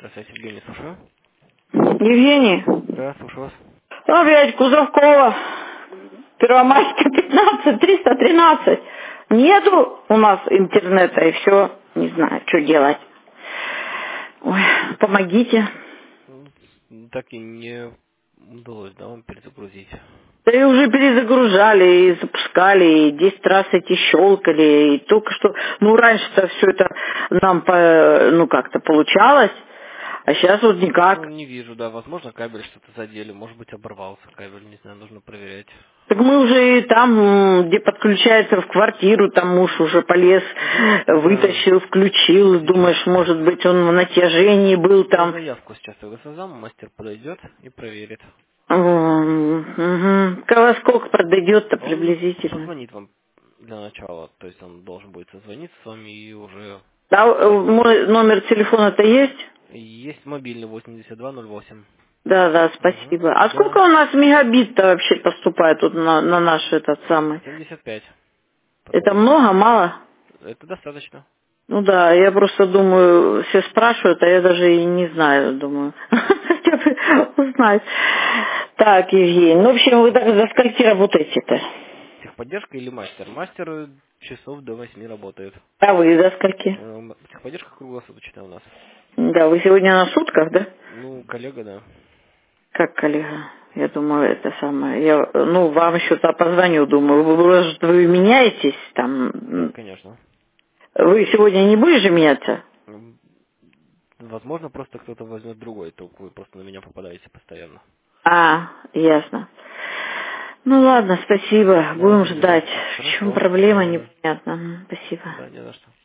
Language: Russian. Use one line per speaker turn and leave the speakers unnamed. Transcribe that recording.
Здравствуйте, Евгений, слушаю.
Евгений,
Да, слушаю вас.
опять Кузовкова, Первомайская, 15, 313. Нету у нас интернета, и все, не знаю, что делать. Ой, помогите.
Так и не удалось, да, вам перезагрузить?
Да и уже перезагружали, и запускали, и 10 раз эти щелкали, и только что, ну, раньше-то все это нам, ну, как-то получалось, а сейчас вот
Ну,
никак.
не вижу, да, возможно, кабель что-то задели, может быть, оборвался кабель, не знаю, нужно проверять.
Так мы уже и там, где подключается в квартиру, там муж уже полез,
Да,
вытащил, включил,
сейчас.
думаешь, может быть, он в натяжении был
Я
там.
заявку сейчас тогда создам, мастер подойдет и проверит.
Во сколько подойдет-то
Он
приблизительно?
созвонит вам для начала, то есть он должен будет созвониться с вами и уже
Да,
проверить.
мой номер телефона-то есть?
Есть мобильный 8208.
Да, да,
Угу.
спасибо. А сколько
Да,
у нас мегабит-то вообще поступает тут на наш этот самый?
75
Это
подходит.
много, мало?
Это достаточно.
Ну да, я просто думаю, все спрашивают, а я даже и не знаю, думаю. Хотя бы узнать. Так, Евгений, ну, в общем, вы так до скольки работаете-то?
Техподдержка или мастер? Мастер часов до 8 работает.
А вы до скольки?
Техподдержка круглосуточная у нас.
Да, вы сегодня на сутках, да?
Ну, коллега, да.
Как коллега? Я думаю, это самое. Я, ну, вам еще-то позвоню, думаю, может, вы меняетесь там?
Да, конечно.
Вы сегодня не будете меняться?
М, Возможно, просто кто-то возьмет другой, только вы просто на меня попадаете постоянно.
А, ясно. Ну ладно, спасибо.
Да,
Будем
не за
ждать.
что.
В чем
Хорошо.
проблема,
Да.
непонятно. Спасибо.
Да, не за что.